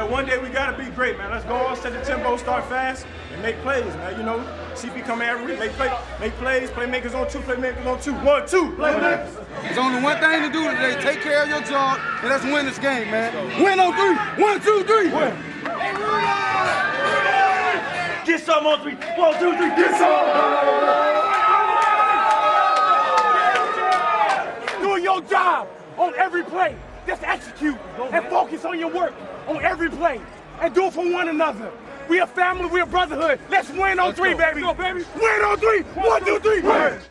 that one day we gotta be great, man. Let's go on, set the tempo, start fast, and make plays, man. You know, CP come every week, make plays, playmakers on 2, playmakers on 2. 1, 2, playmakers. There's only one thing to do today. Take care of your job, and let's win this game, man. Win on 3. 1, 2, 3. Win. Get some on 3. 1, 2, 3. Get some. Doing your job on every play. Just execute and focus on your work on every play and do it for one another. We a family, we a brotherhood. Let's win on 3, baby. Go, baby. Win on 3. 1, 2, 3. Win.